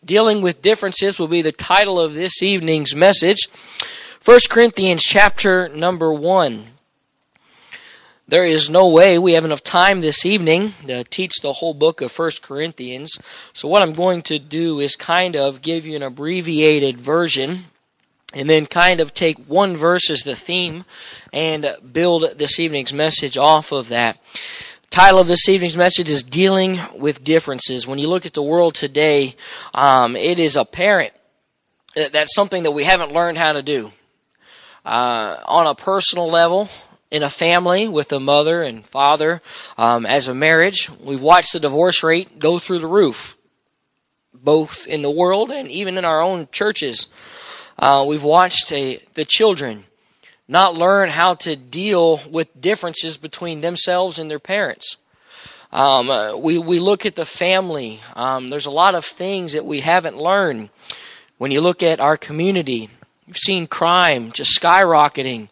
Dealing with differences will be the title of this evening's message. 1 Corinthians chapter number 1. There is no way we have enough time this evening to teach the whole book of 1 Corinthians. So what I'm going to do is kind of give you an abbreviated version and then kind of take one verse as the theme and build this evening's message off of that. The title of this evening's message is Dealing with Differences. When you look at the world today, it is apparent that that's something that we haven't learned how to do. On a personal level, in a family with a mother and father, as a marriage, we've watched the divorce rate go through the roof, both in the world and even in our own churches. We've watched the children not learn how to deal with differences between themselves and their parents. We look at the family. There's a lot of things that we haven't learned. When you look at our community, we've seen crime just skyrocketing.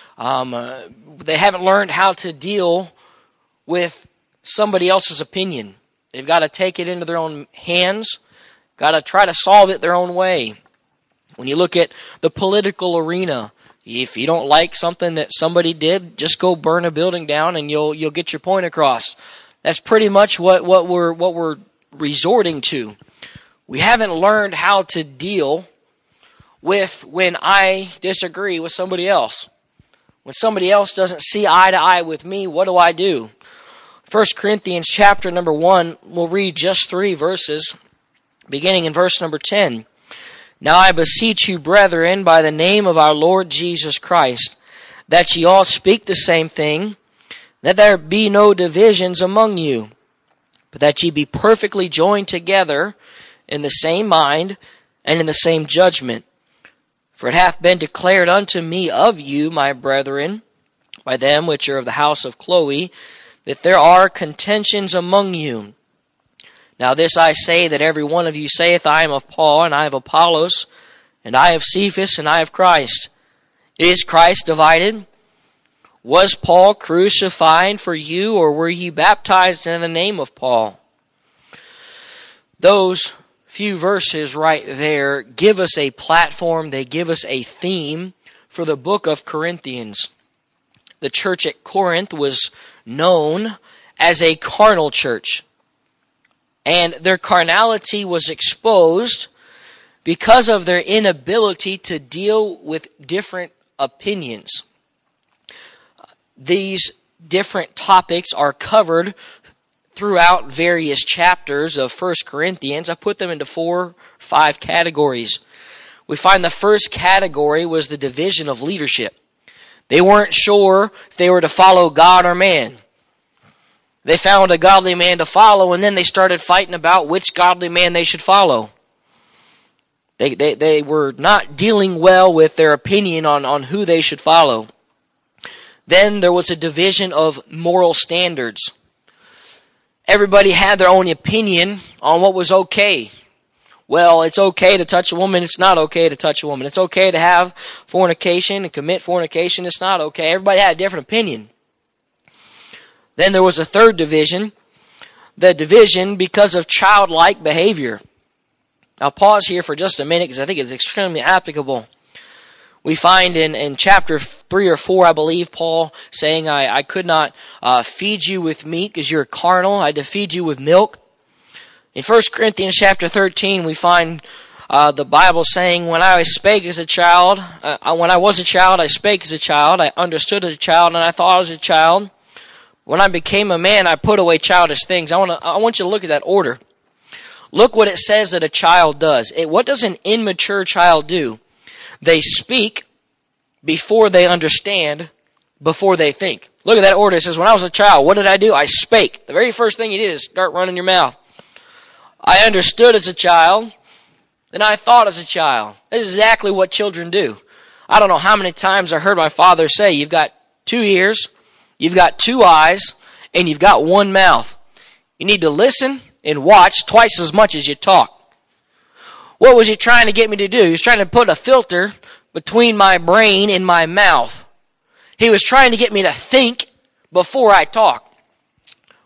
They haven't learned how to deal with somebody else's opinion. They've got to take it into their own hands, got to try to solve it their own way. When you look at the political arena, if you don't like something that somebody did, just go burn a building down and you'll get your point across. That's pretty much what we're resorting to. We haven't learned how to deal with when I disagree with somebody else. When somebody else doesn't see eye to eye with me, what do? 1 Corinthians chapter number 1, we'll read just 3 verses, beginning in verse number 10. Now I beseech you, brethren, by the name of our Lord Jesus Christ, that ye all speak the same thing, that there be no divisions among you, but that ye be perfectly joined together in the same mind and in the same judgment. For it hath been declared unto me of you, my brethren, by them which are of the house of Chloe, that there are contentions among you. Now this I say, that every one of you saith, I am of Paul, and I of Apollos, and I of Cephas, and I of Christ. Is Christ divided? Was Paul crucified for you, or were ye baptized in the name of Paul? Those few verses right there give us a platform, they give us a theme for the book of Corinthians. The church at Corinth was known as a carnal church. And their carnality was exposed because of their inability to deal with different opinions. These different topics are covered throughout various chapters of 1 Corinthians. I put them into 4-5 categories. We find the first category was the division of leadership. They weren't sure if they were to follow God or man. They found a godly man to follow, and then they started fighting about which godly man they should follow. They were not dealing well with their opinion on who they should follow. Then there was a division of moral standards. Everybody had their own opinion on what was okay. Well, it's okay to touch a woman, it's not okay to touch a woman. It's okay to have fornication and commit fornication, it's not okay. Everybody had a different opinion. Then there was a third division, the division because of childlike behavior. I'll pause here for just a minute because I think it's extremely applicable. We find in chapter 3 or 4, I believe, Paul saying, I could not feed you with meat because you're carnal. I had to feed you with milk. In 1 Corinthians chapter 13, we find the Bible saying, when I spake as a child, when I was a child, I spake as a child, I understood as a child, and I thought as a child. When I became a man, I put away childish things. I want you to look at that order. Look what it says that a child does. What does an immature child do? They speak before they understand, before they think. Look at that order. It says, when I was a child, what did I do? I spake. The very first thing you did is start running your mouth. I understood as a child, then I thought as a child. This is exactly what children do. I don't know how many times I heard my father say, you've got 2 ears, you've got 2 eyes, and you've got 1 mouth. You need to listen and watch twice as much as you talk. What was he trying to get me to do? He was trying to put a filter between my brain and my mouth. He was trying to get me to think before I talk.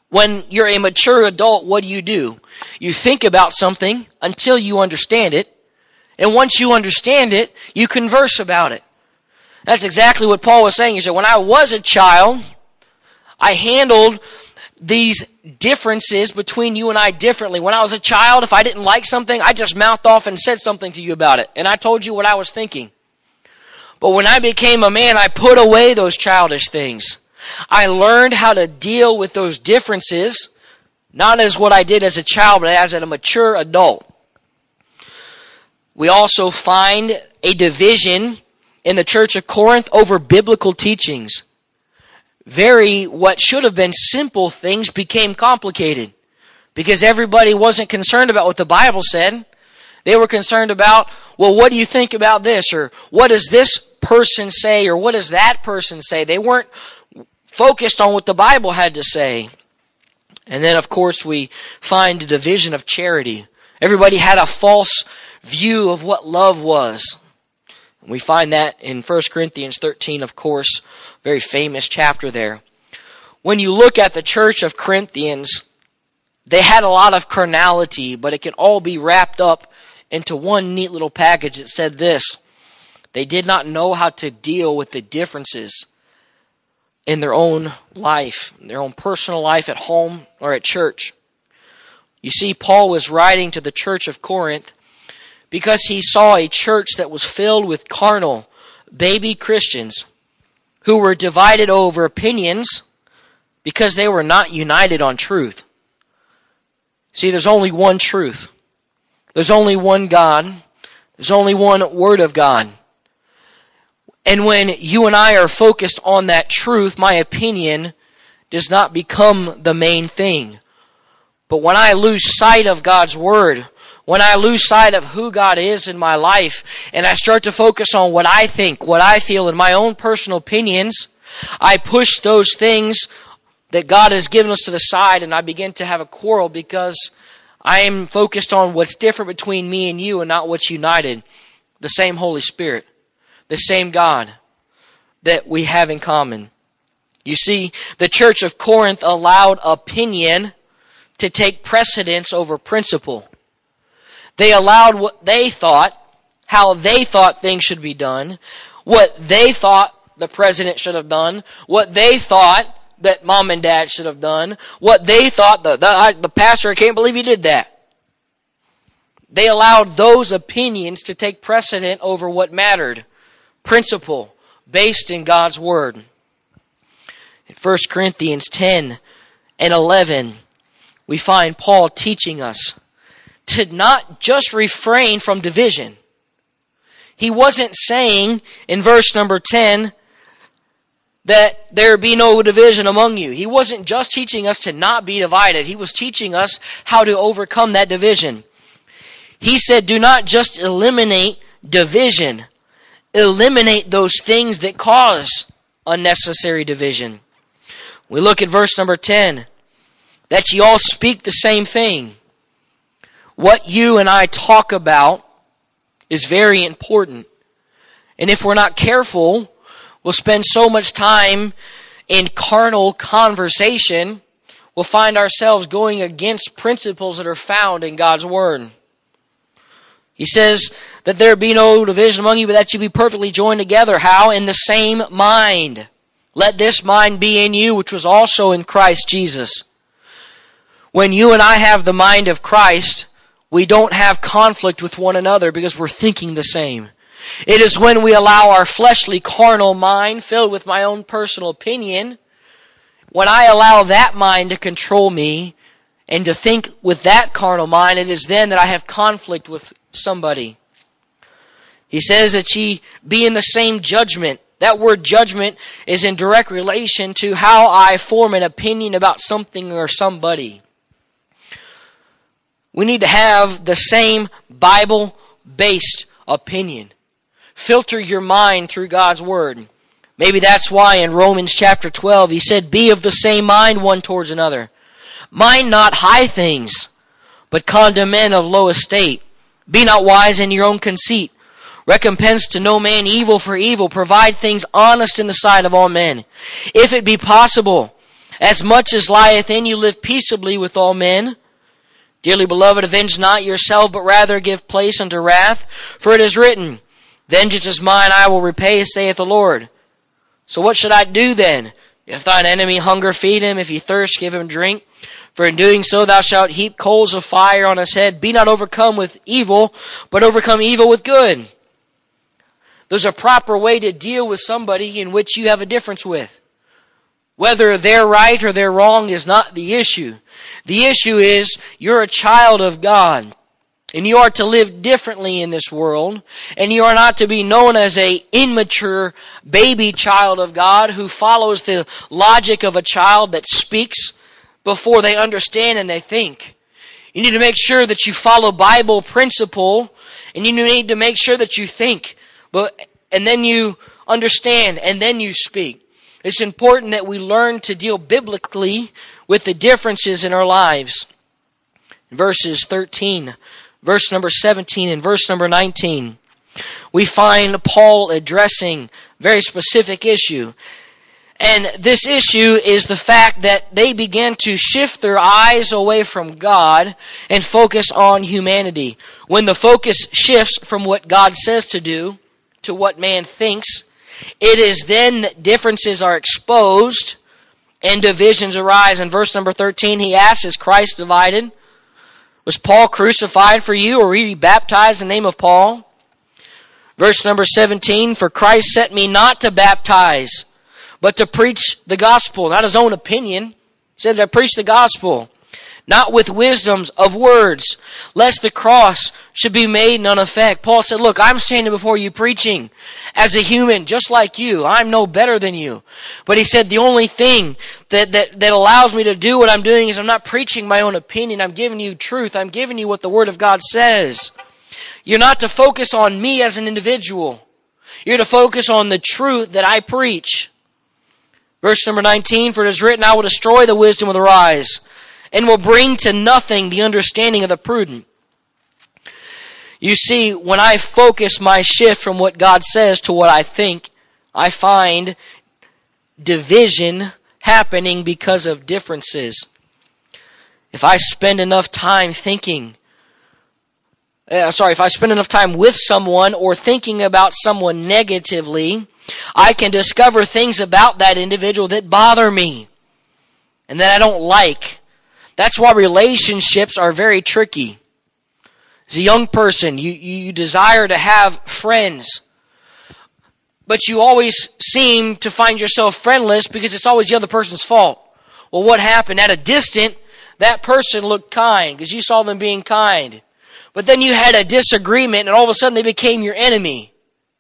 When you're a mature adult, what do? You think about something until you understand it. And once you understand it, you converse about it. That's exactly what Paul was saying. He said, when I was a child, I handled these differences between you and I differently. When I was a child, if I didn't like something, I just mouthed off and said something to you about it. And I told you what I was thinking. But when I became a man, I put away those childish things. I learned how to deal with those differences, not as what I did as a child, but as a mature adult. We also find a division in the church of Corinth over biblical teachings. What should have been simple things became complicated because everybody wasn't concerned about what the Bible said. They were concerned about, well, what do you think about this? Or what does this person say? Or what does that person say? They weren't focused on what the Bible had to say. And then, of course, we find a division of charity. Everybody had a false view of what love was. We find that in 1 Corinthians 13, of course, very famous chapter there. When you look at the church of Corinthians, they had a lot of carnality, but it can all be wrapped up into one neat little package. It said this: they did not know how to deal with the differences in their own life, their own personal life at home or at church. You see, Paul was writing to the church of Corinth because he saw a church that was filled with carnal, baby Christians who were divided over opinions because they were not united on truth. See, there's only one truth. There's only one God. There's only one Word of God. And when you and I are focused on that truth, my opinion does not become the main thing. But when I lose sight of God's Word, when I lose sight of who God is in my life, and I start to focus on what I think, what I feel, and my own personal opinions, I push those things that God has given us to the side, and I begin to have a quarrel because I am focused on what's different between me and you and not what's united. The same Holy Spirit, the same God that we have in common. You see, the church of Corinth allowed opinion to take precedence over principle. They allowed what they thought, how they thought things should be done, what they thought the president should have done, what they thought that mom and dad should have done, what they thought the pastor, I can't believe he did that. They allowed those opinions to take precedent over what mattered. Principle based in God's Word. In 1 Corinthians 10 and 11, we find Paul teaching us to not just refrain from division. He wasn't saying in verse number 10 that there be no division among you. He wasn't just teaching us to not be divided. He was teaching us how to overcome that division. He said, do not just eliminate division. Eliminate those things that cause unnecessary division. We look at verse number 10. That ye all speak the same thing. What you and I talk about is very important. And if we're not careful, we'll spend so much time in carnal conversation, we'll find ourselves going against principles that are found in God's Word. He says that there be no division among you, but that you be perfectly joined together. How? In the same mind. Let this mind be in you, which was also in Christ Jesus. When you and I have the mind of Christ, we don't have conflict with one another because we're thinking the same. It is when we allow our fleshly, carnal mind, filled with my own personal opinion, when I allow that mind to control me and to think with that carnal mind, it is then that I have conflict with somebody. He says that ye be in the same judgment. That word judgment is in direct relation to how I form an opinion about something or somebody. We need to have the same Bible-based opinion. Filter your mind through God's Word. Maybe that's why in Romans chapter 12 he said, be of the same mind one towards another. Mind not high things, but condemn men of low estate. Be not wise in your own conceit. Recompense to no man evil for evil. Provide things honest in the sight of all men. If it be possible, As much as lieth in you, live peaceably with all men. Dearly beloved, avenge not yourself, but rather give place unto wrath. For it is written, Vengeance is mine, I will repay, saith the Lord. So what should I do then? If thine enemy hunger, feed him. If he thirst, give him drink. For in doing so thou shalt heap coals of fire on his head. Be not overcome with evil, but overcome evil with good. There's a proper way to deal with somebody in which you have a difference with. Whether they're right or they're wrong is not the issue. The issue is you're a child of God. And you are to live differently in this world. And you are not to be known as an immature baby child of God who follows the logic of a child that speaks before they understand and they think. You need to make sure that you follow Bible principle, and you need to make sure that you think, and then you understand, and then you speak. It's important that we learn to deal biblically with the differences in our lives. Verses 13, verse number 17, and verse number 19, we find Paul addressing a very specific issue. And this issue is the fact that they began to shift their eyes away from God and focus on humanity. When the focus shifts from what God says to do to what man thinks, it is then that differences are exposed and divisions arise. In verse number 13, he asks, is Christ divided? Was Paul crucified for you, or were you baptized in the name of Paul? Verse number 17, for Christ sent me not to baptize, but to preach the gospel, not his own opinion. He said to preach the gospel, not with wisdoms of words, lest the cross should be made none effect. Paul said, look, I'm standing before you preaching as a human, just like you. I'm no better than you. But he said, the only thing that allows me to do what I'm doing is I'm not preaching my own opinion. I'm giving you truth. I'm giving you what the Word of God says. You're not to focus on me as an individual. You're to focus on the truth that I preach. Verse number 19, for it is written, I will destroy the wisdom of the wise, and will bring to nothing the understanding of the prudent. You see, when I focus my shift from what God says to what I think, I find division happening because of differences. If I spend enough time if I spend enough time with someone or thinking about someone negatively, I can discover things about that individual that bother me and that I don't like. That's why relationships are very tricky. As a young person, you desire to have friends, but you always seem to find yourself friendless because it's always the other person's fault. Well, what happened? At a distance, that person looked kind because you saw them being kind. But then you had a disagreement and all of a sudden they became your enemy.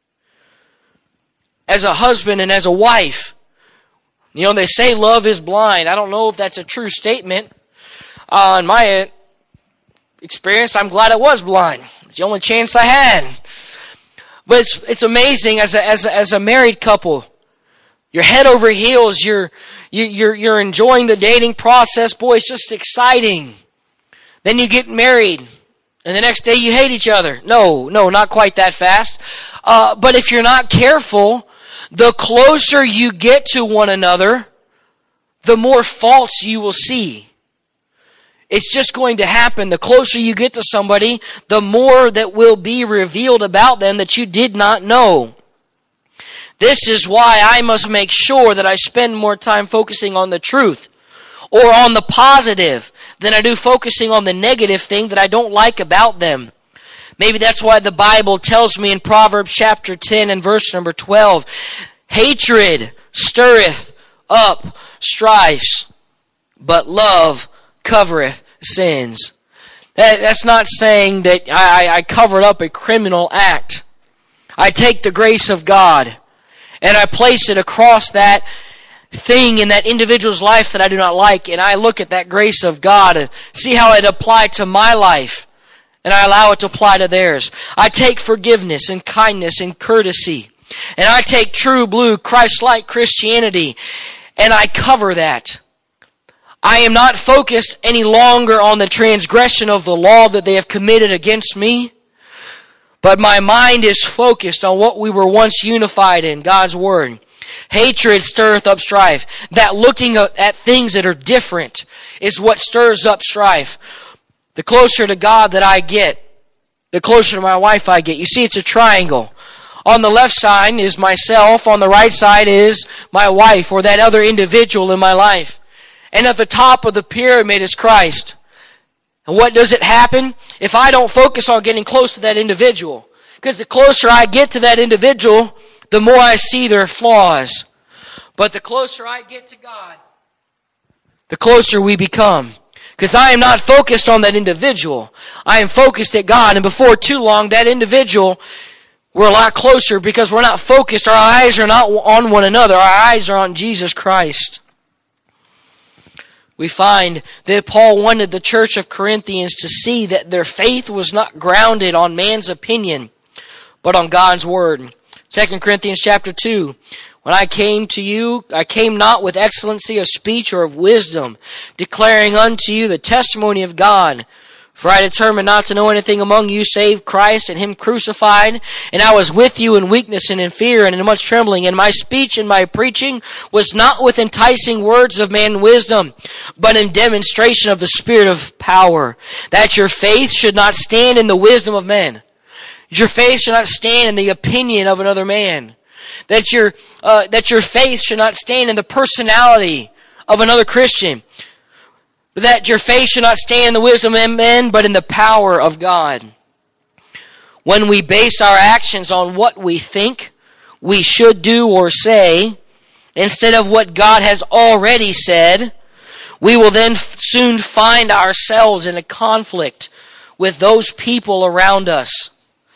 As a husband and as a wife, they say love is blind. I don't know if that's a true statement. In my experience, I'm glad it was blind. It's the only chance I had. But it's amazing as a married couple. You're head over heels. You're enjoying the dating process. Boy, it's just exciting. Then you get married, and the next day you hate each other. No, not quite that fast. But if you're not careful, the closer you get to one another, the more faults you will see. It's just going to happen. The closer you get to somebody, the more that will be revealed about them that you did not know. This is why I must make sure that I spend more time focusing on the truth or on the positive than I do focusing on the negative thing that I don't like about them. Maybe that's why the Bible tells me in Proverbs chapter 10 and verse number 12, hatred stirreth up strifes, but love covereth sins. That's not saying that I covered up a criminal act. I take the grace of God and I place it across that thing in that individual's life that I do not like, and I look at that grace of God and see how it applied to my life, and I allow it to apply to theirs. I take forgiveness and kindness and courtesy, and I take true blue Christ-like Christianity, and I cover that. I am not focused any longer on the transgression of the law that they have committed against me, but my mind is focused on what we were once unified in, God's Word. Hatred stirreth up strife. That looking at things that are different is what stirs up strife. The closer to God that I get, the closer to my wife I get. You see, it's a triangle. On the left side is myself. On the right side is my wife or that other individual in my life. And at the top of the pyramid is Christ. And what does it happen? If I don't focus on getting close to that individual, because the closer I get to that individual, the more I see their flaws. But the closer I get to God, the closer we become. Because I am not focused on that individual. I am focused at God. And before too long, that individual, we're a lot closer because we're not focused. Our eyes are not on one another. Our eyes are on Jesus Christ. We find that Paul wanted the church of Corinthians to see that their faith was not grounded on man's opinion, but on God's word. 2 Corinthians chapter 2. When I came to you, I came not with excellency of speech or of wisdom, declaring unto you the testimony of God. For I determined not to know anything among you save Christ and Him crucified. And I was with you in weakness and in fear and in much trembling. And my speech and my preaching was not with enticing words of man wisdom, but in demonstration of the Spirit of power, that your faith should not stand in the wisdom of men. Your faith should not stand in the opinion of another man. That your faith should not stand in the personality of another Christian. That your faith should not stand in the wisdom of men, but in the power of God. When we base our actions on what we think we should do or say, instead of what God has already said, we will then soon find ourselves in a conflict with those people around us.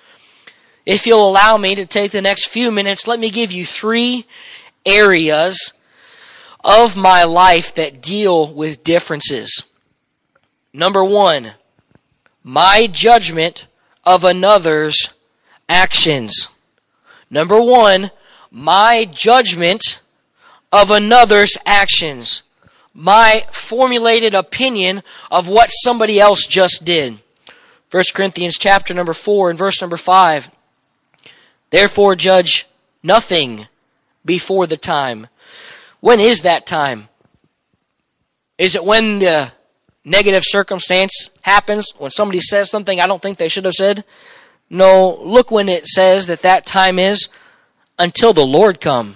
If you'll allow me to take the next few minutes, let me give you 3 areas of my life that deal with differences. Number 1, my judgment of another's actions. Number 1, my judgment of another's actions. My formulated opinion of what somebody else just did. 1 Corinthians chapter number 4 and verse number 5. Therefore judge nothing before the time. When is that time? Is it when the negative circumstance happens? When somebody says something I don't think they should have said? No, look when it says that time is until the Lord come.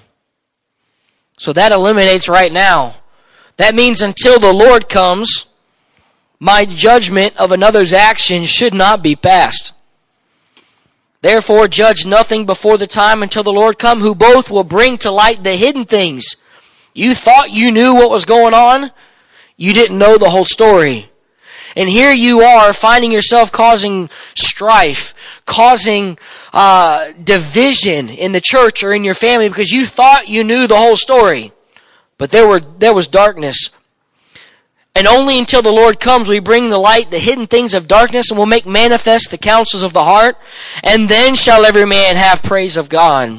So that eliminates right now. That means until the Lord comes, my judgment of another's actions should not be passed. Therefore judge nothing before the time until the Lord come, who both will bring to light the hidden things. You thought you knew what was going on. You didn't know the whole story. And here you are finding yourself causing strife, causing division in the church or in your family because you thought you knew the whole story. But there was darkness. And only until the Lord comes we bring the light, the hidden things of darkness, and will make manifest the counsels of the heart. And then shall every man have praise of God.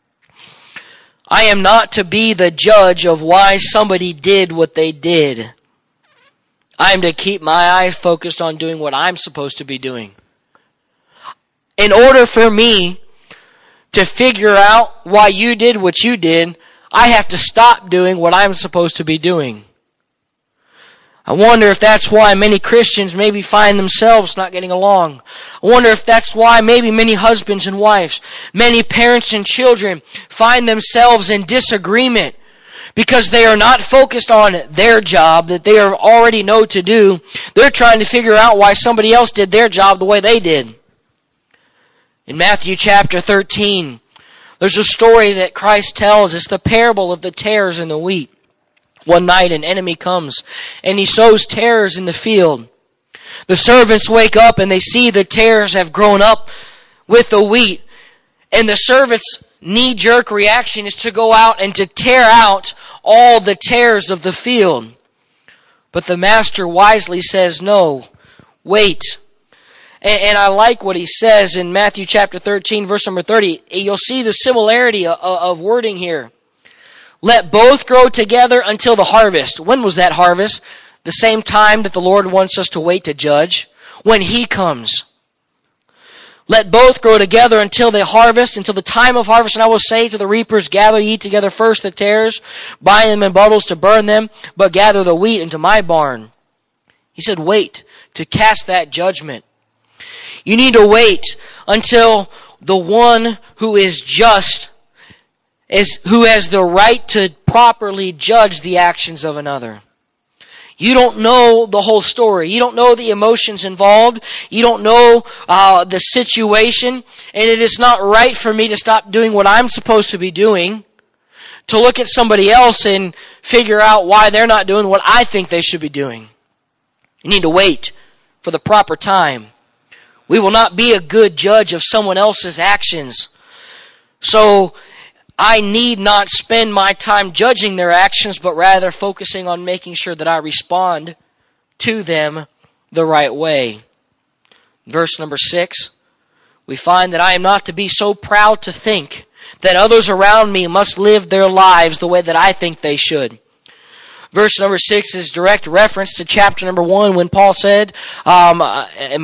I am not to be the judge of why somebody did what they did. I am to keep my eyes focused on doing what I'm supposed to be doing. In order for me to figure out why you did what you did, I have to stop doing what I'm supposed to be doing. I wonder if that's why many Christians maybe find themselves not getting along. I wonder if that's why maybe many husbands and wives, many parents and children find themselves in disagreement because they are not focused on their job that they already know to do. They're trying to figure out why somebody else did their job the way they did. In Matthew chapter 13, there's a story that Christ tells. It's the parable of the tares and the wheat. One night an enemy comes and he sows tares in the field. The servants wake up and they see the tares have grown up with the wheat. And the servants' knee-jerk reaction is to go out and to tear out all the tares of the field. But the master wisely says, no, wait. And I like what he says in Matthew chapter 13, verse number 30. You'll see the similarity of wording here. Let both grow together until the harvest. When was that harvest? The same time that the Lord wants us to wait to judge. When He comes. Let both grow together until the time of harvest. And I will say to the reapers, gather ye together first the tares, bind them in bundles to burn them, but gather the wheat into my barn. He said, wait to cast that judgment. You need to wait until the one who is just, who has the right to properly judge the actions of another. You don't know the whole story. You don't know the emotions involved. You don't know the situation. And it is not right for me to stop doing what I'm supposed to be doing to look at somebody else and figure out why they're not doing what I think they should be doing. You need to wait for the proper time. We will not be a good judge of someone else's actions. So I need not spend my time judging their actions, but rather focusing on making sure that I respond to them the right way. Verse number 6, we find that I am not to be so proud to think that others around me must live their lives the way that I think they should. Verse number 6 is direct reference to chapter number 1 when Paul said, when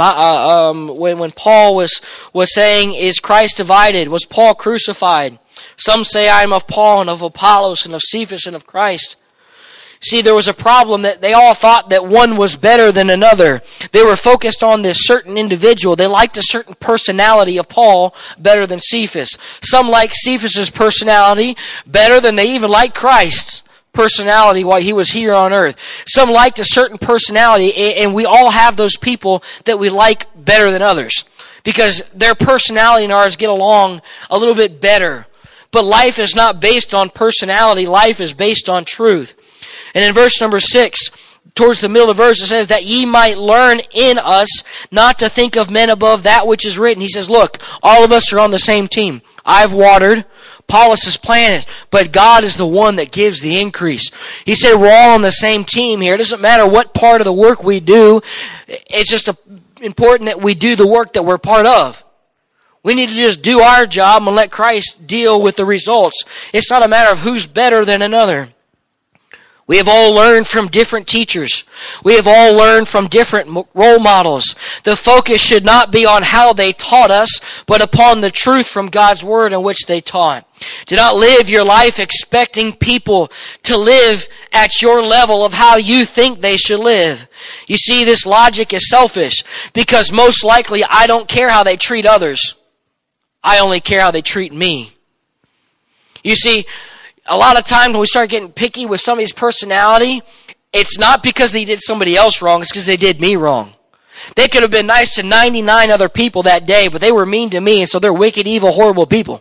Paul was saying, is Christ divided? Was Paul crucified? Some say I am of Paul and of Apollos and of Cephas and of Christ. See, there was a problem that they all thought that one was better than another. They were focused on this certain individual. They liked a certain personality of Paul better than Cephas. Some liked Cephas's personality better than they even liked Christ's personality while he was here on earth. Some liked a certain personality, and we all have those people that we like better than others because their personality and ours get along a little bit better. But life is not based on personality. Life is based on truth. And in verse number 6, towards the middle of the verse, it says that ye might learn in us not to think of men above that which is written. He says, look, all of us are on the same team. I've watered, Apollos has planted, but God is the one that gives the increase. He said we're all on the same team here. It doesn't matter what part of the work we do. It's just important that we do the work that we're part of. We need to just do our job and let Christ deal with the results. It's not a matter of who's better than another. We have all learned from different teachers. We have all learned from different role models. The focus should not be on how they taught us, but upon the truth from God's Word in which they taught. Do not live your life expecting people to live at your level of how you think they should live. You see, this logic is selfish because most likely I don't care how they treat others. I only care how they treat me. You see, a lot of times when we start getting picky with somebody's personality, it's not because they did somebody else wrong, it's because they did me wrong. They could have been nice to 99 other people that day, but they were mean to me, and so they're wicked, evil, horrible people.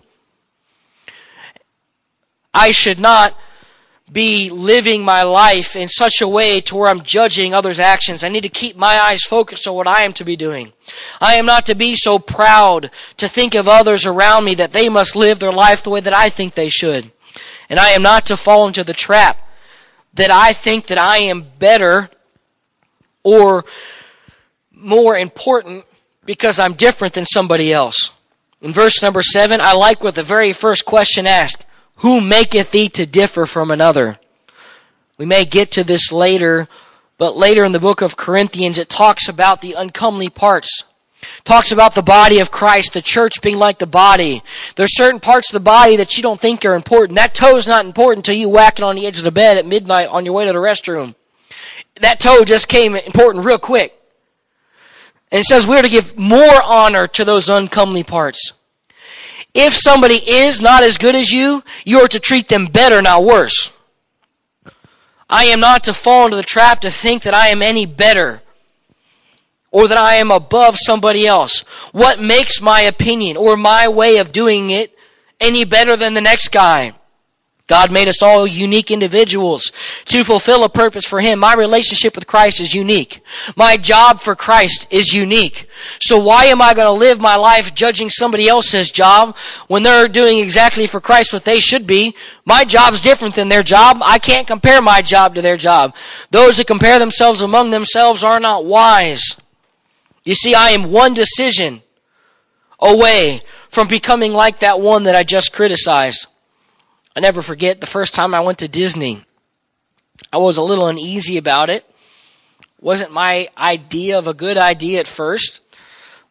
I should not be living my life in such a way to where I'm judging others' actions. I need to keep my eyes focused on what I am to be doing. I am not to be so proud to think of others around me that they must live their life the way that I think they should. And I am not to fall into the trap that I think that I am better or more important because I'm different than somebody else. In verse number 7, I like what the very first question asked. Who maketh thee to differ from another? We may get to this later, but later in the book of Corinthians it talks about the uncomely parts. Talks about the body of Christ, the church being like the body. There's certain parts of the body that you don't think are important. That toe's not important until you whack it on the edge of the bed at midnight on your way to the restroom. That toe just came important real quick. And it says we're to give more honor to those uncomely parts. If somebody is not as good as you, you're to treat them better, not worse. I am not to fall into the trap to think that I am any better or that I am above somebody else. What makes my opinion or my way of doing it any better than the next guy? God made us all unique individuals to fulfill a purpose for Him. My relationship with Christ is unique. My job for Christ is unique. So why am I going to live my life judging somebody else's job when they're doing exactly for Christ what they should be? My job's different than their job. I can't compare my job to their job. Those that compare themselves among themselves are not wise. You see, I am one decision away from becoming like that one that I just criticized. I never forget the first time I went to Disney. I was a little uneasy about it. Wasn't my idea of a good idea at first.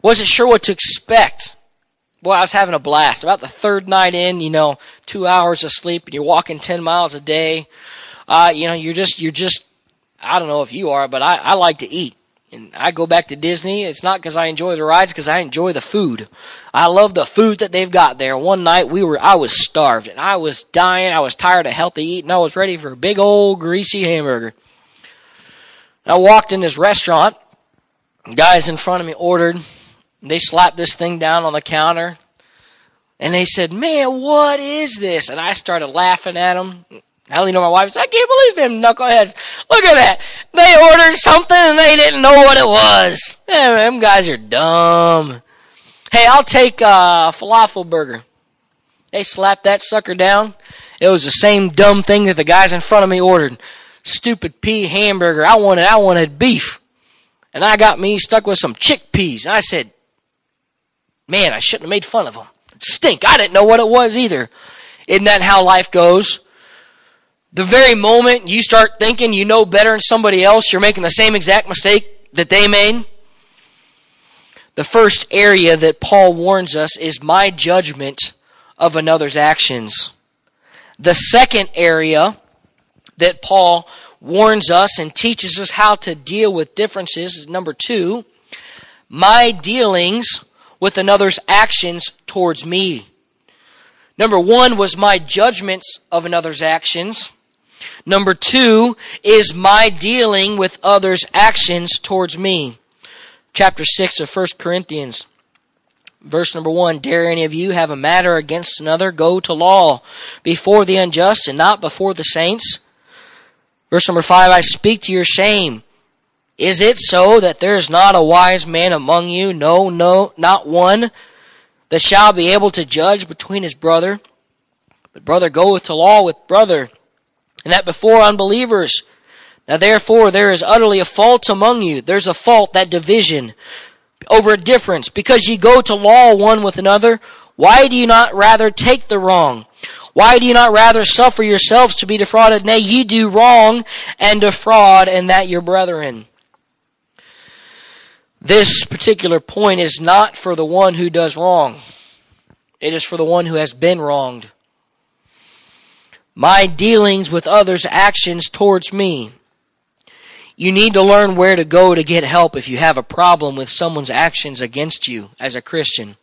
Wasn't sure what to expect. Boy, I was having a blast. About the third night in, 2 hours of sleep, and you're walking 10 miles a day. You're just, I don't know if you are, but I like to eat. And I go back to Disney. It's not because I enjoy the rides, because I enjoy the food. I love the food that they've got there. One night I was starved, and I was dying. I was tired of healthy eating. I was ready for a big old greasy hamburger. I walked in this restaurant. Guys in front of me ordered. They slapped this thing down on the counter. And they said, "Man, what is this?" And I started laughing at them. My wife said, "I can't believe them knuckleheads. Look at that. They ordered something and they didn't know what it was. Them guys are dumb. Hey, I'll take a falafel burger." They slapped that sucker down. It was the same dumb thing that the guys in front of me ordered. Stupid pea hamburger. I wanted beef. And I got me stuck with some chickpeas. And I said, man, I shouldn't have made fun of them. It stink. I didn't know what it was either. Isn't that how life goes? The very moment you start thinking you know better than somebody else, you're making the same exact mistake that they made. The first area that Paul warns us is my judgment of another's actions. The second area that Paul warns us and teaches us how to deal with differences is number 2, my dealings with another's actions towards me. Number 1 was my judgments of another's actions. Number 2 is my dealing with others' actions towards me. Chapter 6 of 1 Corinthians, verse number 1, "Dare any of you have a matter against another, go to law before the unjust and not before the saints." Verse number 5, "I speak to your shame. Is it so that there is not a wise man among you? No, not one, that shall be able to judge between his brother. But brother goeth to law with brother, and that before unbelievers. Now therefore there is utterly a fault among you." There's a fault, that division, over a difference. "Because ye go to law one with another, why do you not rather take the wrong? Why do you not rather suffer yourselves to be defrauded? Nay, ye do wrong and defraud, and that your brethren." This particular point is not for the one who does wrong. It is for the one who has been wronged. My dealings with others' actions towards me. You need to learn where to go to get help if you have a problem with someone's actions against you as a Christian.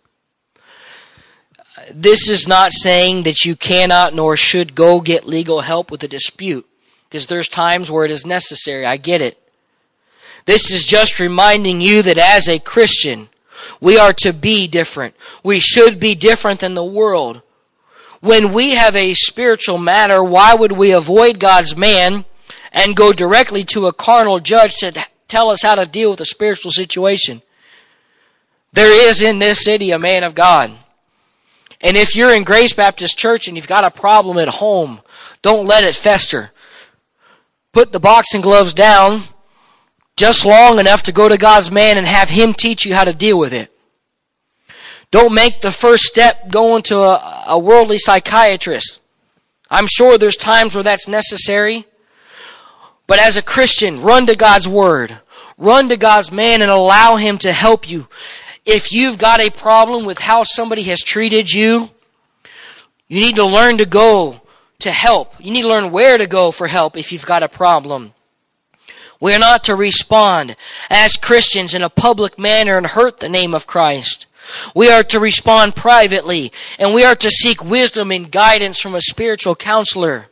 This is not saying that you cannot nor should go get legal help with a dispute, because there's times where it is necessary. I get it. This is just reminding you that as a Christian, we are to be different. We should be different than the world. When we have a spiritual matter, why would we avoid God's man and go directly to a carnal judge to tell us how to deal with a spiritual situation? There is in this city a man of God. And if you're in Grace Baptist Church and you've got a problem at home, don't let it fester. Put the boxing gloves down just long enough to go to God's man and have him teach you how to deal with it. Don't make the first step going to a worldly psychiatrist. I'm sure there's times where that's necessary. But as a Christian, run to God's Word. Run to God's man and allow him to help you. If you've got a problem with how somebody has treated you, you need to learn to go to help. You need to learn where to go for help if you've got a problem. We are not to respond as Christians in a public manner and hurt the name of Christ. We are to respond privately, and we are to seek wisdom and guidance from a spiritual counselor.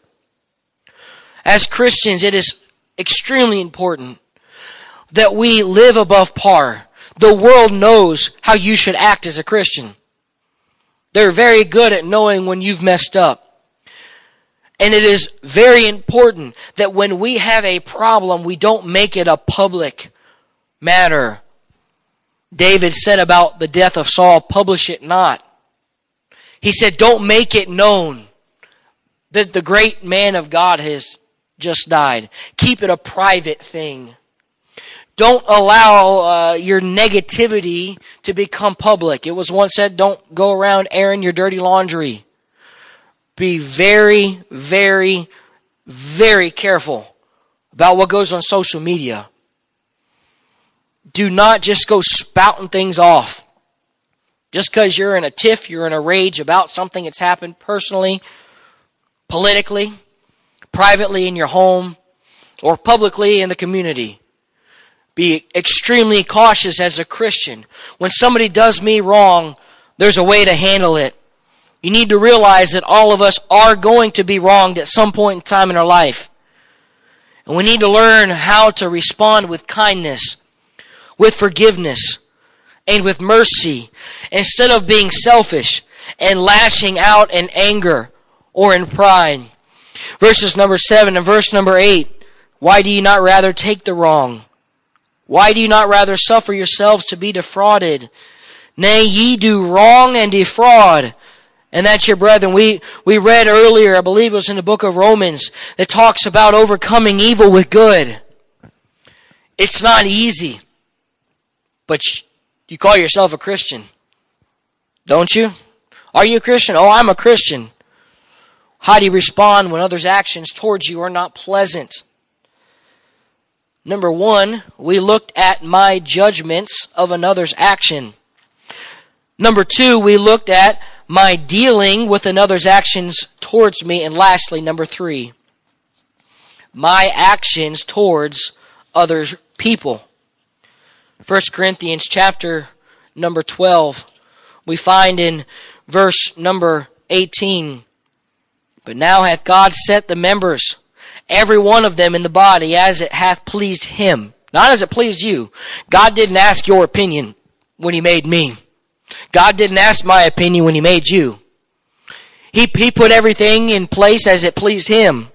As Christians, it is extremely important that we live above par. The world knows how you should act as a Christian. They're very good at knowing when you've messed up. And it is very important that when we have a problem, we don't make it a public matter. David said about the death of Saul, "Publish it not." He said, don't make it known that the great man of God has just died. Keep it a private thing. Don't allow your negativity to become public. It was once said, don't go around airing your dirty laundry. Be very, very, very careful about what goes on social media. do not just go spouting things off. Just because you're in a tiff, you're in a rage about something that's happened personally, politically, privately in your home, or publicly in the community. Be extremely cautious as a Christian. When somebody does me wrong, there's a way to handle it. You need to realize that all of us are going to be wronged at some point in time in our life. And we need to learn how to respond with kindness, with forgiveness, and with mercy, instead of being selfish and lashing out in anger or in pride. Verses number 7 and verse number 8. Why do you not rather take the wrong? Why do you not rather suffer yourselves to be defrauded? Nay, ye do wrong and defraud. And that's your brethren. We read earlier, I believe it was in the book of Romans, that talks about overcoming evil with good. It's not easy. But you call yourself a Christian, don't you? Are you a Christian? Oh, I'm a Christian. How do you respond when others' actions towards you are not pleasant? Number 1, we looked at my judgments of another's action. Number 2, we looked at my dealing with another's actions towards me. And lastly, number 3, my actions towards other people. 1 Corinthians chapter number 12, we find in verse number 18, but now hath God set the members, every one of them in the body, as it hath pleased him. Not as it pleased you. God didn't ask your opinion when he made me. God didn't ask my opinion when he made you. He put everything in place as it pleased him.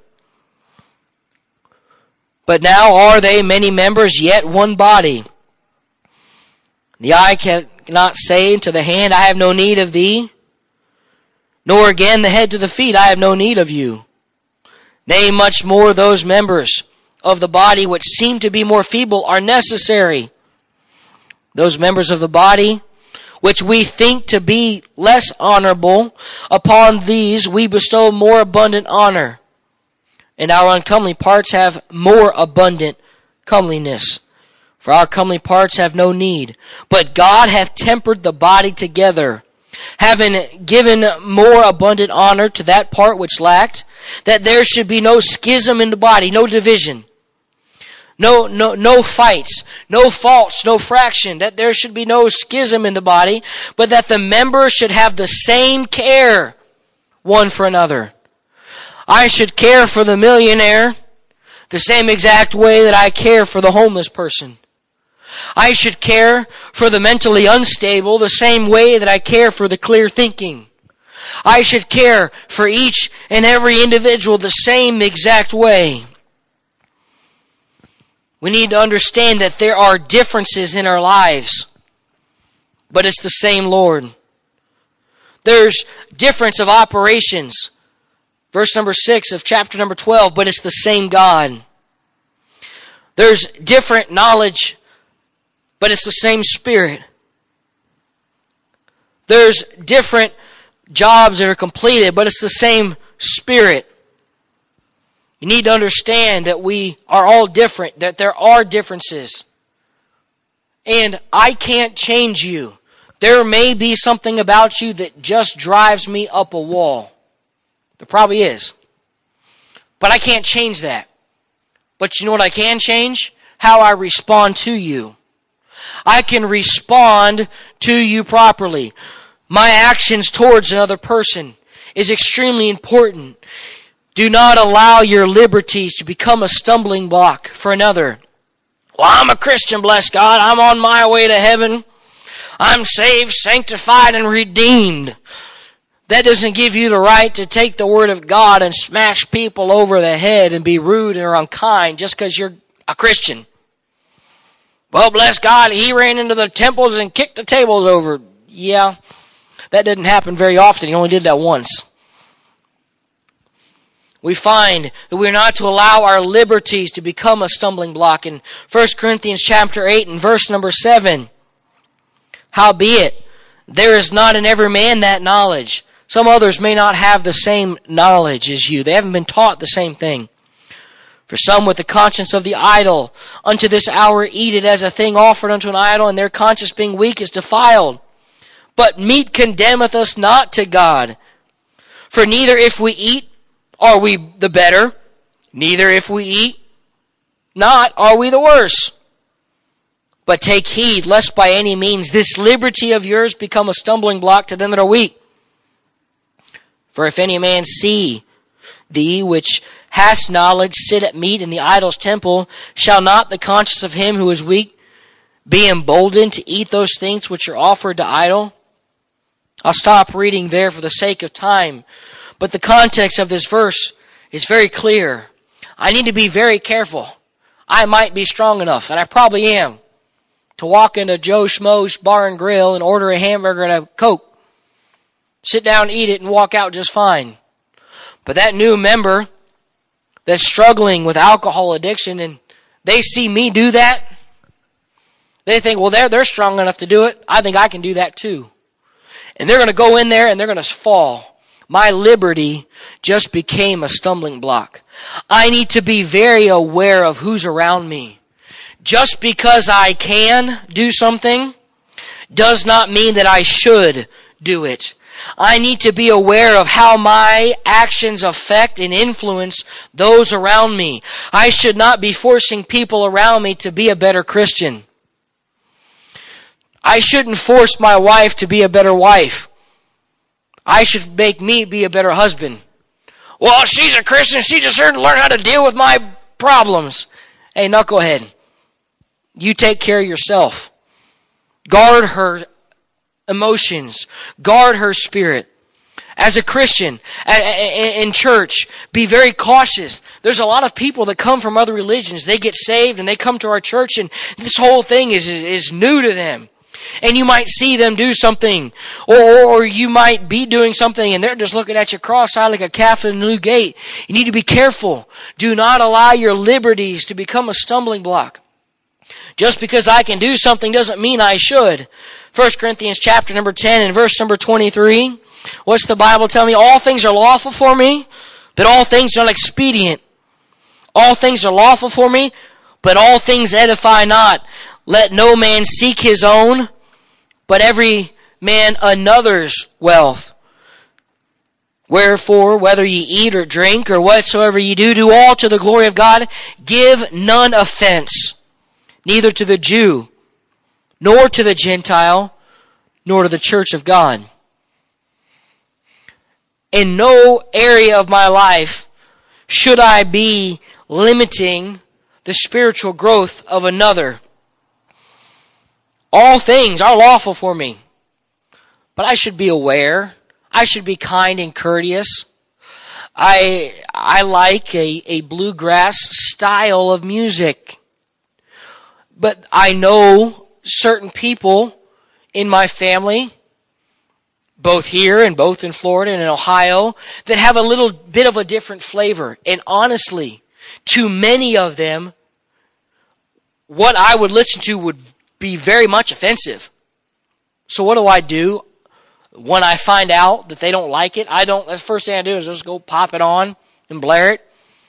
But now are they many members, yet one body. The eye cannot say to the hand, I have no need of thee, nor again the head to the feet, I have no need of you. Nay, much more those members of the body which seem to be more feeble are necessary. Those members of the body which we think to be less honorable, upon these we bestow more abundant honor. And our uncomely parts have more abundant comeliness. For our comely parts have no need. But God hath tempered the body together, having given more abundant honor to that part which lacked, that there should be no schism in the body, no division, no fights, no faults, no fraction, that there should be no schism in the body, but that the members should have the same care one for another. I should care for the millionaire the same exact way that I care for the homeless person. I should care for the mentally unstable the same way that I care for the clear thinking. I should care for each and every individual the same exact way. We need to understand that there are differences in our lives, but it's the same Lord. There's difference of operations. Verse number 6 of chapter number 12, but it's the same God. There's different knowledge, but it's the same Spirit. There's different jobs that are completed, but it's the same Spirit. You need to understand that we are all different, that there are differences. And I can't change you. There may be something about you that just drives me up a wall. There probably is. But I can't change that. But you know what I can change? How I respond to you. I can respond to you properly. My actions towards another person is extremely important. Do not allow your liberties to become a stumbling block for another. Well, I'm a Christian, bless God. I'm on my way to heaven. I'm saved, sanctified, and redeemed. That doesn't give you the right to take the Word of God and smash people over the head and be rude or unkind just because you're a Christian. Well, bless God, he ran into the temples and kicked the tables over. Yeah, that didn't happen very often. He only did that once. We find that we're not to allow our liberties to become a stumbling block. In 1 Corinthians chapter 8 and verse number 7, howbeit, there is not in every man that knowledge. Some others may not have the same knowledge as you. They haven't been taught the same thing. For some with the conscience of the idol, unto this hour eat it as a thing offered unto an idol, and their conscience being weak is defiled. But meat condemneth us not to God. For neither if we eat are we the better, neither if we eat not are we the worse. But take heed, lest by any means this liberty of yours become a stumbling block to them that are weak. For if any man see thee, which hast knowledge, sit at meat in the idol's temple, shall not the conscience of him who is weak be emboldened to eat those things which are offered to idol? I'll stop reading there for the sake of time. But the context of this verse is very clear. I need to be very careful. I might be strong enough, and I probably am, to walk into Joe Schmo's Bar and Grill and order a hamburger and a Coke. Sit down, eat it, and walk out just fine. But that new member that's struggling with alcohol addiction, and they see me do that, they think, well, they're strong enough to do it. I think I can do that too. And they're going to go in there and they're going to fall. My liberty just became a stumbling block. I need to be very aware of who's around me. Just because I can do something does not mean that I should do it. I need to be aware of how my actions affect and influence those around me. I should not be forcing people around me to be a better Christian. I shouldn't force my wife to be a better wife. I should make me be a better husband. Well, she's a Christian. She just learned how to deal with my problems. Hey, knucklehead, you take care of yourself. Guard her emotions. Guard her spirit. As a Christian, in church, be very cautious. There's a lot of people that come from other religions. They get saved and they come to our church and this whole thing is new to them. And you might see them do something, or you might be doing something and they're just looking at you cross-eyed like a calf in a new gate. You need to be careful. Do not allow your liberties to become a stumbling block. Just because I can do something doesn't mean I should. 1 Corinthians chapter number 10 and verse number 23. What's the Bible tell me? All things are lawful for me, but all things are not expedient. All things are lawful for me, but all things edify not. Let no man seek his own, but every man another's wealth. Wherefore, whether ye eat or drink or whatsoever ye do, do all to the glory of God. Give none offense, neither to the Jew, nor to the Gentile, nor to the church of God. In no area of my life should I be limiting the spiritual growth of another. All things are lawful for me, but I should be aware. I should be kind and courteous. I like a bluegrass style of music. But I know certain people in my family, both here and both in Florida and in Ohio, that have a little bit of a different flavor. And honestly, to many of them, what I would listen to would be very much offensive. So what do? When I find out that they don't like it, that's the first thing I do is just go pop it on and blare it.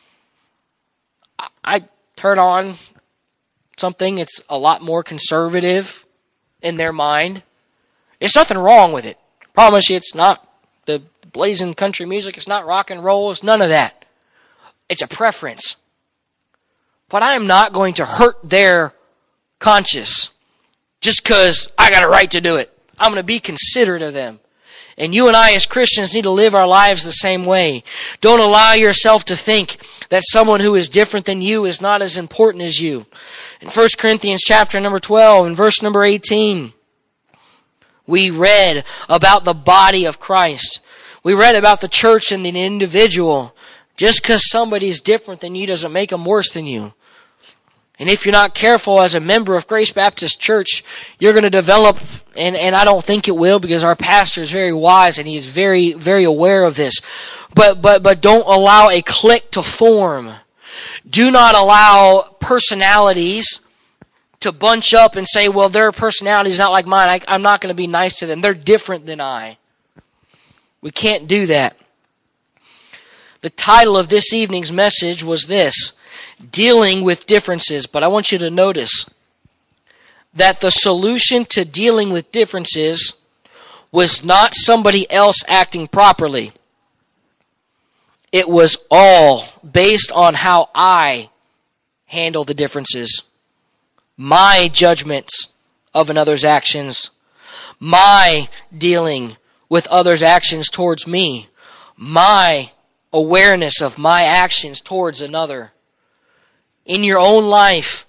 I turn on something that's a lot more conservative in their mind. There's nothing wrong with it. Promise you, it's not the blazing country music. It's not rock and roll. It's none of that. It's a preference. But I am not going to hurt their conscience just because I got a right to do it. I'm going to be considerate of them. And you and I as Christians need to live our lives the same way. Don't allow yourself to think that someone who is different than you is not as important as you. In 1 Corinthians chapter number 12 and verse number 18, we read about the body of Christ. We read about the church and the individual. Just because somebody's different than you doesn't make them worse than you. And if you're not careful as a member of Grace Baptist Church, you're going to develop, and I don't think it will because our pastor is very wise and he's very, very aware of this. But don't allow a clique to form. Do not allow personalities to bunch up and say, well, their personality is not like mine. I'm not going to be nice to them. They're different than I. We can't do that. The title of this evening's message was this: Dealing with Differences. But I want you to notice that the solution to dealing with differences was not somebody else acting properly. It was all based on how I handle the differences. My judgments of another's actions. My dealing with others' actions towards me. My awareness of my actions towards another. In your own life,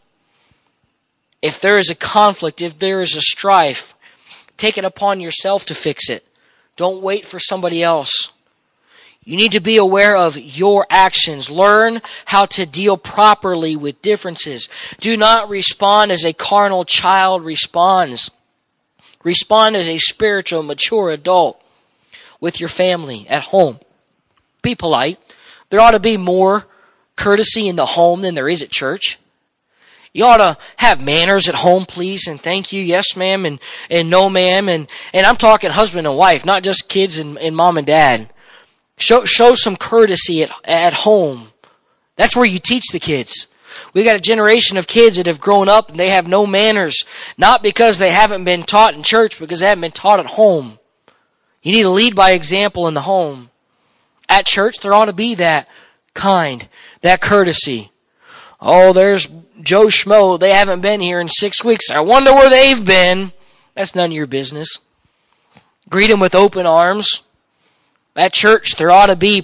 if there is a conflict, if there is a strife, take it upon yourself to fix it. Don't wait for somebody else. You need to be aware of your actions. Learn how to deal properly with differences. Do not respond as a carnal child responds. Respond as a spiritual, mature adult with your family at home. Be polite. There ought to be more courtesy in the home than there is at church. You ought to have manners at home, please, and thank you, yes, ma'am, and no, ma'am. And I'm talking husband and wife, not just kids and mom and dad. Show some courtesy at home. That's where you teach the kids. We got a generation of kids that have grown up and they have no manners, not because they haven't been taught in church, because they haven't been taught at home. You need to lead by example in the home. At church, there ought to be that kind, that courtesy. Oh, there's Joe Schmo. They haven't been here in 6 weeks. I wonder where they've been. That's none of your business. Greet them with open arms. At church, we ought to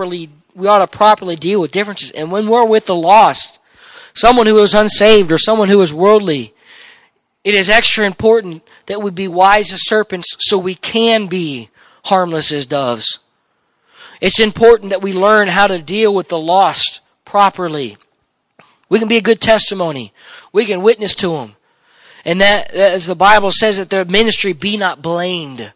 properly deal with differences. And when we're with the lost, someone who is unsaved or someone who is worldly, it is extra important that we be wise as serpents so we can be harmless as doves. It's important that we learn how to deal with the lost properly. We can be a good testimony. We can witness to them. And that, as the Bible says, that their ministry be not blamed.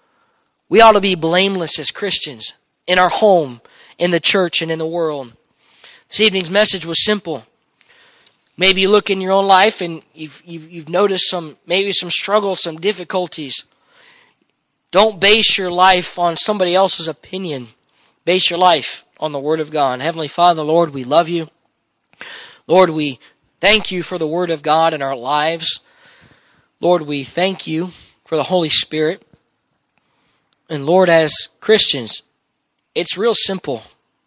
We ought to be blameless as Christians in our home, in the church, and in the world. This evening's message was simple. Maybe you look in your own life and you've noticed some struggles, some difficulties. Don't base your life on somebody else's opinion. Base your life on the Word of God. Heavenly Father, Lord, we love you. Lord, we thank you for the Word of God in our lives. Lord, we thank you for the Holy Spirit. And Lord, as Christians, it's real simple.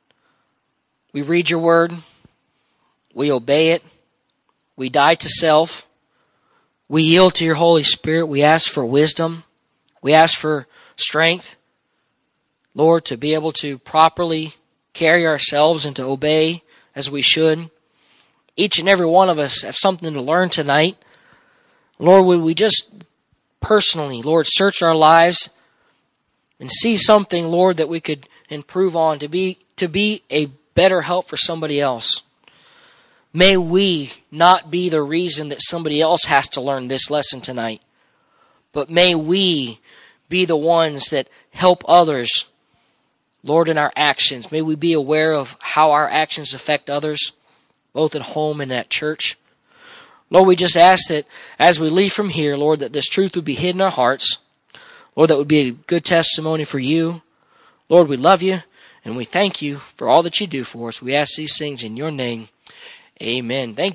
We read your Word. We obey it. We die to self. We yield to your Holy Spirit. We ask for wisdom. We ask for strength, Lord, to be able to properly carry ourselves and to obey as we should. Each and every one of us have something to learn tonight. Lord, would we just personally, Lord, search our lives and see something, Lord, that we could improve on to be a better help for somebody else. May we not be the reason that somebody else has to learn this lesson tonight, but may we be the ones that help others, Lord, in our actions. May we be aware of how our actions affect others, both at home and at church. Lord, we just ask that as we leave from here, Lord, that this truth would be hid in our hearts. Lord, that would be a good testimony for you. Lord, we love you, and we thank you for all that you do for us. We ask these things in your name. Amen. Thank you.